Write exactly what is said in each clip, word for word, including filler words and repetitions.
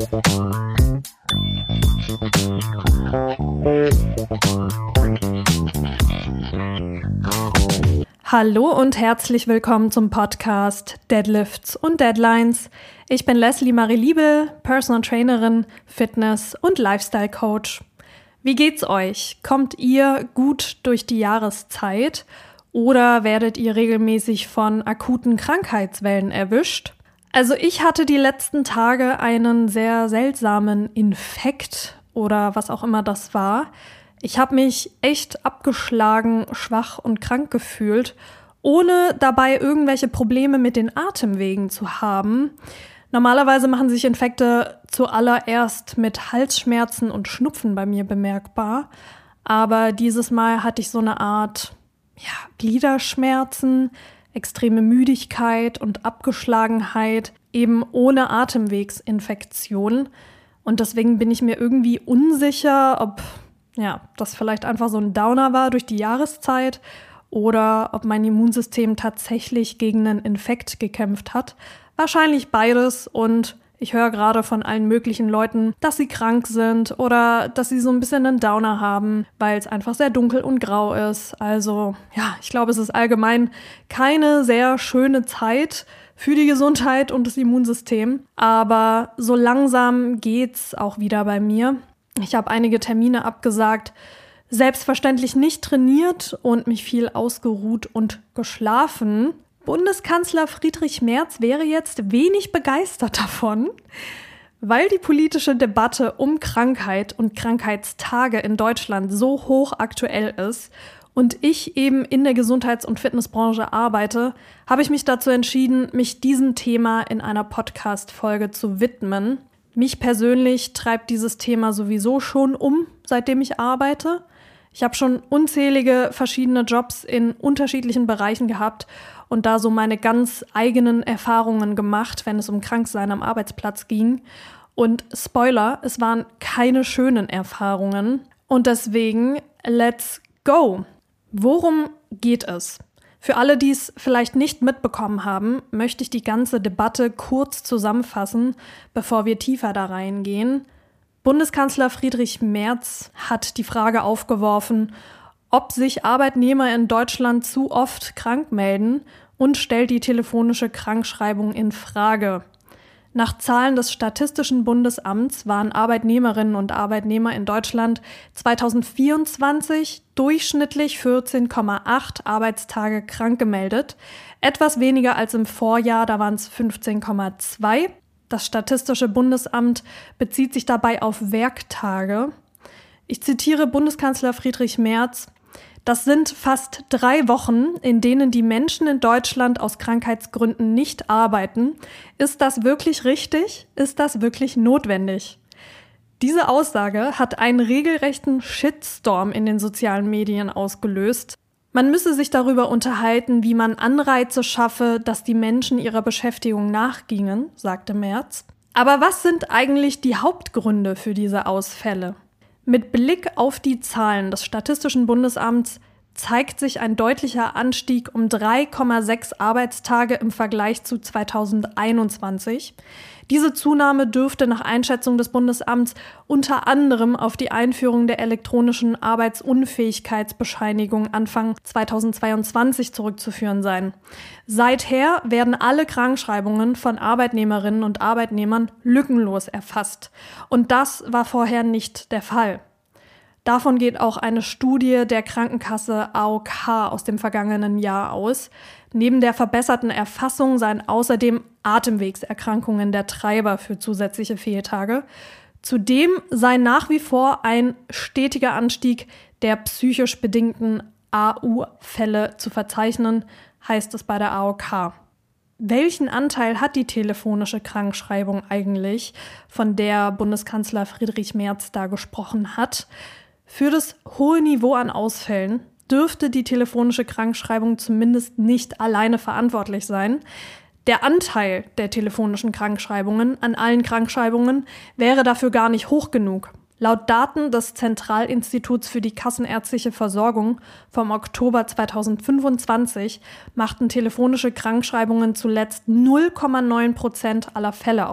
Hallo und herzlich willkommen zum Podcast Deadlifts und Deadlines. Ich bin Leslie Marie Liebel, Personal Trainerin, Fitness- und Lifestyle Coach. Wie geht's euch? Kommt ihr gut durch die Jahreszeit oder werdet ihr regelmäßig von akuten Krankheitswellen erwischt? Also ich hatte die letzten Tage einen sehr seltsamen Infekt oder was auch immer das war. Ich habe mich echt abgeschlagen, schwach und krank gefühlt, ohne dabei irgendwelche Probleme mit den Atemwegen zu haben. Normalerweise machen sich Infekte zuallererst mit Halsschmerzen und Schnupfen bei mir bemerkbar. Aber dieses Mal hatte ich so eine Art ja, Gliederschmerzen, extreme Müdigkeit und Abgeschlagenheit, eben ohne Atemwegsinfektion. Und deswegen bin ich mir irgendwie unsicher, ob ja, das vielleicht einfach so ein Downer war durch die Jahreszeit oder ob mein Immunsystem tatsächlich gegen einen Infekt gekämpft hat. Wahrscheinlich beides und ich höre gerade von allen möglichen Leuten, dass sie krank sind oder dass sie so ein bisschen einen Downer haben, weil es einfach sehr dunkel und grau ist. Also ja, ich glaube, es ist allgemein keine sehr schöne Zeit für die Gesundheit und das Immunsystem. Aber so langsam geht's auch wieder bei mir. Ich habe einige Termine abgesagt, selbstverständlich nicht trainiert und mich viel ausgeruht und geschlafen. Bundeskanzler Friedrich Merz wäre jetzt wenig begeistert davon, weil die politische Debatte um Krankheit und Krankheitstage in Deutschland so hochaktuell ist und ich eben in der Gesundheits- und Fitnessbranche arbeite, habe ich mich dazu entschieden, mich diesem Thema in einer Podcast-Folge zu widmen. Mich persönlich treibt dieses Thema sowieso schon um, seitdem ich arbeite. Ich habe schon unzählige verschiedene Jobs in unterschiedlichen Bereichen gehabt und da so meine ganz eigenen Erfahrungen gemacht, wenn es um Kranksein am Arbeitsplatz ging. Und Spoiler, es waren keine schönen Erfahrungen. Und deswegen, let's go! Worum geht es? Für alle, die es vielleicht nicht mitbekommen haben, möchte ich die ganze Debatte kurz zusammenfassen, bevor wir tiefer da reingehen. Bundeskanzler Friedrich Merz hat die Frage aufgeworfen, ob sich Arbeitnehmer in Deutschland zu oft krank melden und stellt die telefonische Krankschreibung in Frage. Nach Zahlen des Statistischen Bundesamts waren Arbeitnehmerinnen und Arbeitnehmer in Deutschland zweitausendvierundzwanzig durchschnittlich vierzehn Komma acht Arbeitstage krank gemeldet. Etwas weniger als im Vorjahr, da waren es fünfzehn Komma zwei. Das Statistische Bundesamt bezieht sich dabei auf Werktage. Ich zitiere Bundeskanzler Friedrich Merz: Das sind fast drei Wochen, in denen die Menschen in Deutschland aus Krankheitsgründen nicht arbeiten. Ist das wirklich richtig? Ist das wirklich notwendig? Diese Aussage hat einen regelrechten Shitstorm in den sozialen Medien ausgelöst. Man müsse sich darüber unterhalten, wie man Anreize schaffe, dass die Menschen ihrer Beschäftigung nachgingen, sagte Merz. Aber was sind eigentlich die Hauptgründe für diese Ausfälle? Mit Blick auf die Zahlen des Statistischen Bundesamts zeigt sich ein deutlicher Anstieg um drei Komma sechs Arbeitstage im Vergleich zu zweitausendeinundzwanzig. Diese Zunahme dürfte nach Einschätzung des Bundesamts unter anderem auf die Einführung der elektronischen Arbeitsunfähigkeitsbescheinigung Anfang zweitausendzweiundzwanzig zurückzuführen sein. Seither werden alle Krankschreibungen von Arbeitnehmerinnen und Arbeitnehmern lückenlos erfasst. Und das war vorher nicht der Fall. Davon geht auch eine Studie der Krankenkasse A O K aus dem vergangenen Jahr aus. Neben der verbesserten Erfassung seien außerdem Atemwegserkrankungen der Treiber für zusätzliche Fehltage. Zudem sei nach wie vor ein stetiger Anstieg der psychisch bedingten A U-Fälle zu verzeichnen, heißt es bei der A O K. Welchen Anteil hat die telefonische Krankschreibung eigentlich, von der Bundeskanzler Friedrich Merz da gesprochen hat? Für das hohe Niveau an Ausfällen dürfte die telefonische Krankschreibung zumindest nicht alleine verantwortlich sein. Der Anteil der telefonischen Krankschreibungen an allen Krankschreibungen wäre dafür gar nicht hoch genug. Laut Daten des Zentralinstituts für die kassenärztliche Versorgung vom Oktober zweitausendfünfundzwanzig machten telefonische Krankschreibungen zuletzt null Komma neun Prozent aller Fälle aus.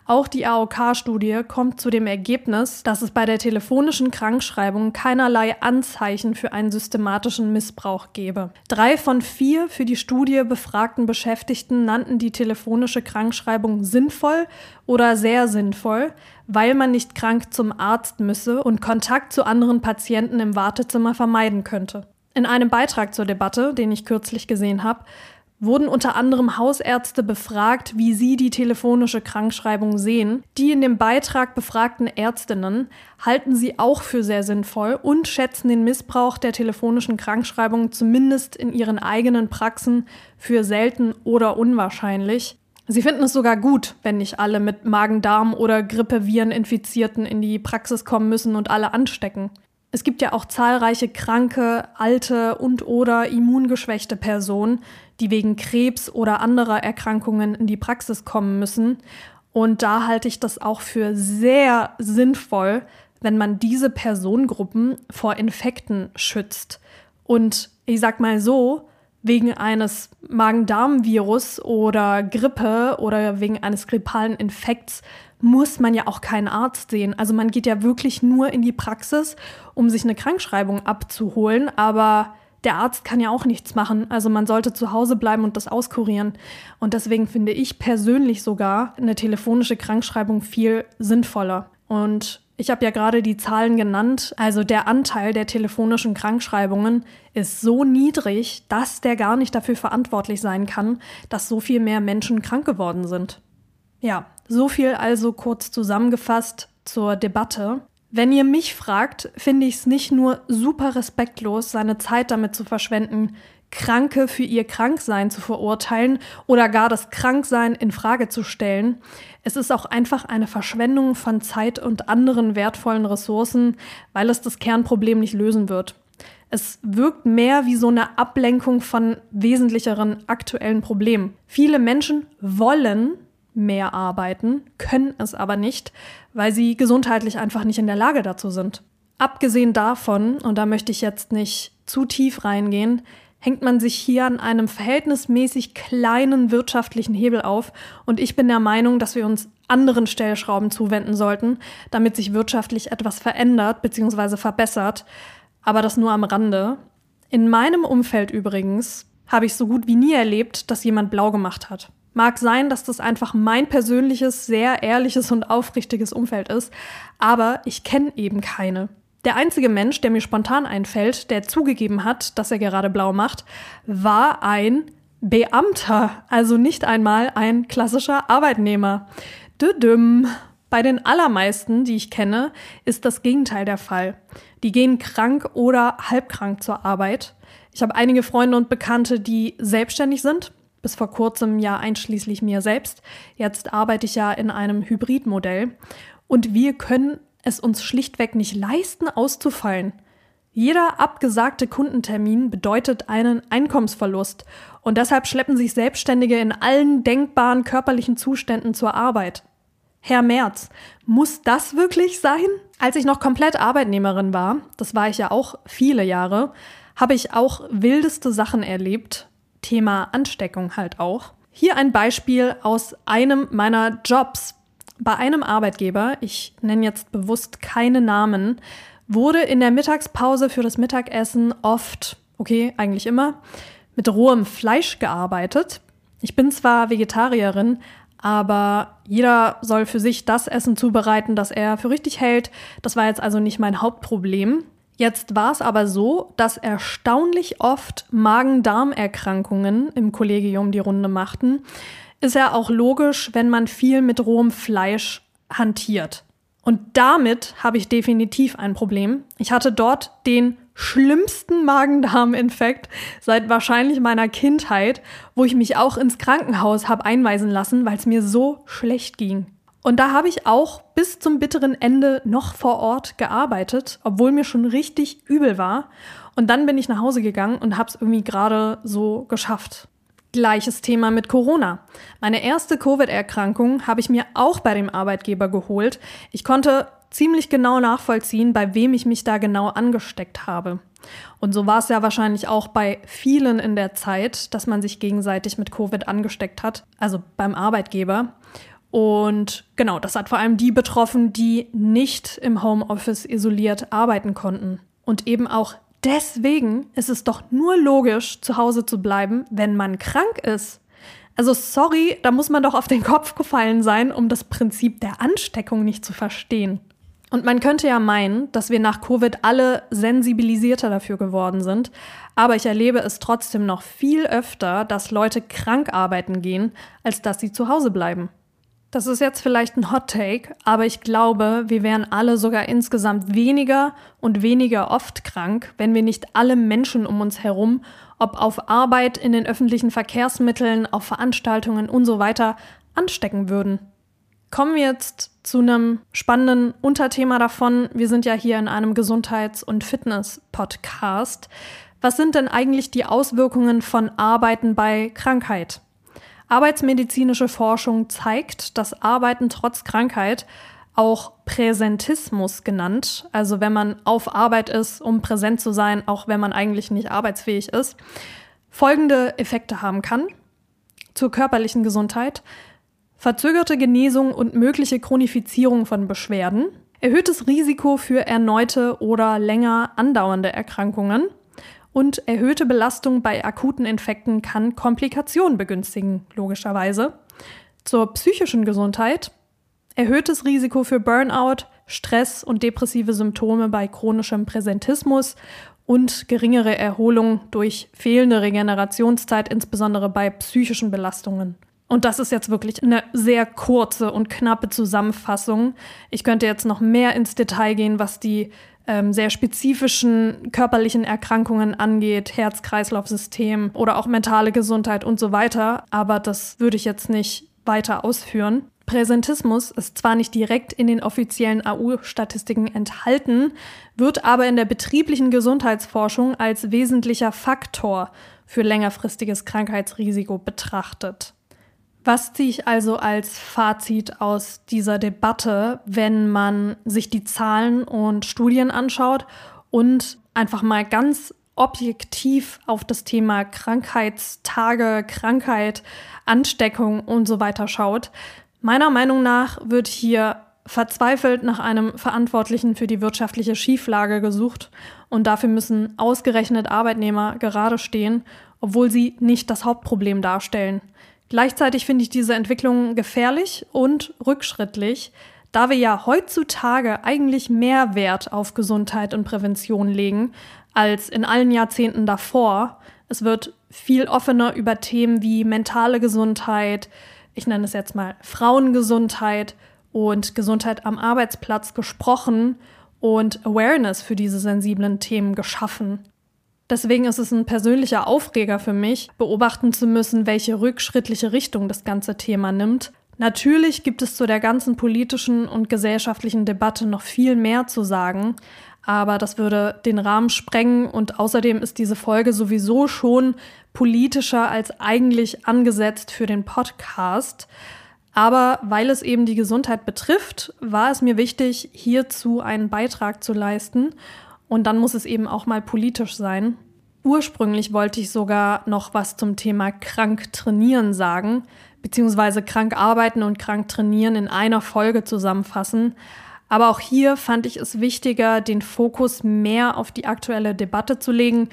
Auch die A O K-Studie kommt zu dem Ergebnis, dass es bei der telefonischen Krankschreibung keinerlei Anzeichen für einen systematischen Missbrauch gäbe. Drei von vier für die Studie befragten Beschäftigten nannten die telefonische Krankschreibung sinnvoll oder sehr sinnvoll, weil man nicht krank zum Arzt müsse und Kontakt zu anderen Patienten im Wartezimmer vermeiden könnte. In einem Beitrag zur Debatte, den ich kürzlich gesehen habe, wurden unter anderem Hausärzte befragt, wie sie die telefonische Krankschreibung sehen. Die in dem Beitrag befragten Ärztinnen halten sie auch für sehr sinnvoll und schätzen den Missbrauch der telefonischen Krankschreibung zumindest in ihren eigenen Praxen für selten oder unwahrscheinlich. Sie finden es sogar gut, wenn nicht alle mit Magen-Darm- oder Grippeviren-Infizierten in die Praxis kommen müssen und alle anstecken. Es gibt ja auch zahlreiche kranke, alte und oder immungeschwächte Personen, die wegen Krebs oder anderer Erkrankungen in die Praxis kommen müssen. Und da halte ich das auch für sehr sinnvoll, wenn man diese Personengruppen vor Infekten schützt. Und ich sag mal so, wegen eines Magen-Darm-Virus oder Grippe oder wegen eines grippalen Infekts muss man ja auch keinen Arzt sehen. Also man geht ja wirklich nur in die Praxis, um sich eine Krankschreibung abzuholen, aber der Arzt kann ja auch nichts machen. Also man sollte zu Hause bleiben und das auskurieren. Und deswegen finde ich persönlich sogar eine telefonische Krankschreibung viel sinnvoller. Und ich habe ja gerade die Zahlen genannt. Also der Anteil der telefonischen Krankschreibungen ist so niedrig, dass der gar nicht dafür verantwortlich sein kann, dass so viel mehr Menschen krank geworden sind. Ja, so viel also kurz zusammengefasst zur Debatte. Wenn ihr mich fragt, finde ich es nicht nur super respektlos, seine Zeit damit zu verschwenden, Kranke für ihr Kranksein zu verurteilen oder gar das Kranksein in Frage zu stellen. Es ist auch einfach eine Verschwendung von Zeit und anderen wertvollen Ressourcen, weil es das Kernproblem nicht lösen wird. Es wirkt mehr wie so eine Ablenkung von wesentlicheren aktuellen Problemen. Viele Menschen wollen mehr arbeiten, können es aber nicht, weil sie gesundheitlich einfach nicht in der Lage dazu sind. Abgesehen davon, und da möchte ich jetzt nicht zu tief reingehen, hängt man sich hier an einem verhältnismäßig kleinen wirtschaftlichen Hebel auf und ich bin der Meinung, dass wir uns anderen Stellschrauben zuwenden sollten, damit sich wirtschaftlich etwas verändert bzw. verbessert, aber das nur am Rande. In meinem Umfeld übrigens habe ich so gut wie nie erlebt, dass jemand blau gemacht hat. Mag sein, dass das einfach mein persönliches, sehr ehrliches und aufrichtiges Umfeld ist, aber ich kenne eben keine. Der einzige Mensch, der mir spontan einfällt, der zugegeben hat, dass er gerade blau macht, war ein Beamter, also nicht einmal ein klassischer Arbeitnehmer. Düdüm. Bei den allermeisten, die ich kenne, ist das Gegenteil der Fall. Die gehen krank oder halbkrank zur Arbeit. Ich habe einige Freunde und Bekannte, die selbstständig sind, bis vor kurzem ja einschließlich mir selbst. Jetzt arbeite ich ja in einem Hybridmodell und wir können es uns schlichtweg nicht leisten, auszufallen. Jeder abgesagte Kundentermin bedeutet einen Einkommensverlust und deshalb schleppen sich Selbstständige in allen denkbaren körperlichen Zuständen zur Arbeit. Herr Merz, muss das wirklich sein? Als ich noch komplett Arbeitnehmerin war, das war ich ja auch viele Jahre, habe ich auch wildeste Sachen erlebt. Thema Ansteckung halt auch. Hier ein Beispiel aus einem meiner Jobs. Bei einem Arbeitgeber, ich nenne jetzt bewusst keine Namen, wurde in der Mittagspause für das Mittagessen oft, okay, eigentlich immer, mit rohem Fleisch gearbeitet. Ich bin zwar Vegetarierin, aber jeder soll für sich das Essen zubereiten, das er für richtig hält. Das war jetzt also nicht mein Hauptproblem. Jetzt war es aber so, dass erstaunlich oft Magen-Darm-Erkrankungen im Kollegium die Runde machten. Ist ja auch logisch, wenn man viel mit rohem Fleisch hantiert. Und damit habe ich definitiv ein Problem. Ich hatte dort den schlimmsten Magen-Darm-Infekt seit wahrscheinlich meiner Kindheit, wo ich mich auch ins Krankenhaus habe einweisen lassen, weil es mir so schlecht ging. Und da habe ich auch bis zum bitteren Ende noch vor Ort gearbeitet, obwohl mir schon richtig übel war. Und dann bin ich nach Hause gegangen und habe es irgendwie gerade so geschafft. Gleiches Thema mit Corona. Meine erste Covid-Erkrankung habe ich mir auch bei dem Arbeitgeber geholt. Ich konnte ziemlich genau nachvollziehen, bei wem ich mich da genau angesteckt habe. Und so war es ja wahrscheinlich auch bei vielen in der Zeit, dass man sich gegenseitig mit Covid angesteckt hat, also beim Arbeitgeber. Und genau, das hat vor allem die betroffen, die nicht im Homeoffice isoliert arbeiten konnten. Und eben auch deswegen ist es doch nur logisch, zu Hause zu bleiben, wenn man krank ist. Also sorry, da muss man doch auf den Kopf gefallen sein, um das Prinzip der Ansteckung nicht zu verstehen. Und man könnte ja meinen, dass wir nach Covid alle sensibilisierter dafür geworden sind, aber ich erlebe es trotzdem noch viel öfter, dass Leute krank arbeiten gehen, als dass sie zu Hause bleiben. Das ist jetzt vielleicht ein Hot Take, aber ich glaube, wir wären alle sogar insgesamt weniger und weniger oft krank, wenn wir nicht alle Menschen um uns herum, ob auf Arbeit, in den öffentlichen Verkehrsmitteln, auf Veranstaltungen und so weiter, anstecken würden. Kommen wir jetzt zu einem spannenden Unterthema davon. Wir sind ja hier in einem Gesundheits- und Fitness-Podcast. Was sind denn eigentlich die Auswirkungen von Arbeiten bei Krankheit? Arbeitsmedizinische Forschung zeigt, dass Arbeiten trotz Krankheit, auch Präsentismus genannt, also wenn man auf Arbeit ist, um präsent zu sein, auch wenn man eigentlich nicht arbeitsfähig ist, folgende Effekte haben kann zur körperlichen Gesundheit: verzögerte Genesung und mögliche Chronifizierung von Beschwerden, erhöhtes Risiko für erneute oder länger andauernde Erkrankungen und erhöhte Belastung bei akuten Infekten kann Komplikationen begünstigen, logischerweise. Zur psychischen Gesundheit: erhöhtes Risiko für Burnout, Stress und depressive Symptome bei chronischem Präsentismus und geringere Erholung durch fehlende Regenerationszeit, insbesondere bei psychischen Belastungen. Und das ist jetzt wirklich eine sehr kurze und knappe Zusammenfassung. Ich könnte jetzt noch mehr ins Detail gehen, was die ähm, sehr spezifischen körperlichen Erkrankungen angeht, Herz-Kreislauf-System oder auch mentale Gesundheit und so weiter. Aber das würde ich jetzt nicht weiter ausführen. Präsentismus ist zwar nicht direkt in den offiziellen A U-Statistiken enthalten, wird aber in der betrieblichen Gesundheitsforschung als wesentlicher Faktor für längerfristiges Krankheitsrisiko betrachtet. Was ziehe ich also als Fazit aus dieser Debatte, wenn man sich die Zahlen und Studien anschaut und einfach mal ganz objektiv auf das Thema Krankheitstage, Krankheit, Ansteckung und so weiter schaut? Meiner Meinung nach wird hier verzweifelt nach einem Verantwortlichen für die wirtschaftliche Schieflage gesucht und dafür müssen ausgerechnet Arbeitnehmer gerade stehen, obwohl sie nicht das Hauptproblem darstellen. Gleichzeitig finde ich diese Entwicklung gefährlich und rückschrittlich, da wir ja heutzutage eigentlich mehr Wert auf Gesundheit und Prävention legen als in allen Jahrzehnten davor. Es wird viel offener über Themen wie mentale Gesundheit, ich nenne es jetzt mal Frauengesundheit und Gesundheit am Arbeitsplatz gesprochen und Awareness für diese sensiblen Themen geschaffen. Deswegen ist es ein persönlicher Aufreger für mich, beobachten zu müssen, welche rückschrittliche Richtung das ganze Thema nimmt. Natürlich gibt es zu der ganzen politischen und gesellschaftlichen Debatte noch viel mehr zu sagen, aber das würde den Rahmen sprengen und außerdem ist diese Folge sowieso schon politischer als eigentlich angesetzt für den Podcast. Aber weil es eben die Gesundheit betrifft, war es mir wichtig, hierzu einen Beitrag zu leisten. Und dann muss es eben auch mal politisch sein. Ursprünglich wollte ich sogar noch was zum Thema krank trainieren sagen, beziehungsweise krank arbeiten und krank trainieren in einer Folge zusammenfassen. Aber auch hier fand ich es wichtiger, den Fokus mehr auf die aktuelle Debatte zu legen.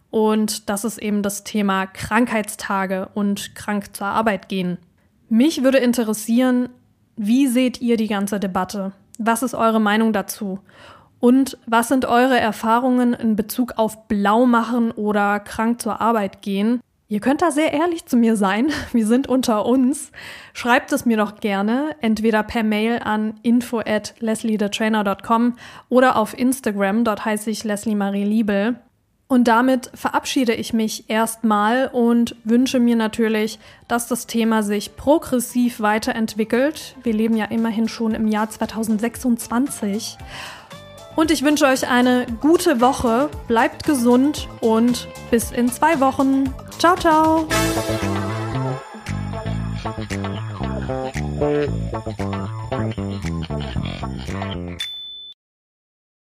Und das ist eben das Thema Krankheitstage und krank zur Arbeit gehen. Mich würde interessieren, wie seht ihr die ganze Debatte? Was ist eure Meinung dazu? Und was sind eure Erfahrungen in Bezug auf Blaumachen oder krank zur Arbeit gehen? Ihr könnt da sehr ehrlich zu mir sein. Wir sind unter uns. Schreibt es mir doch gerne, entweder per Mail an info at leslie the trainer dot com oder auf Instagram, dort heiße ich Leslie Marie Liebel. Und damit verabschiede ich mich erstmal und wünsche mir natürlich, dass das Thema sich progressiv weiterentwickelt. Wir leben ja immerhin schon im Jahr zwanzig sechsundzwanzig. Und ich wünsche euch eine gute Woche, bleibt gesund und bis in zwei Wochen. Ciao, ciao!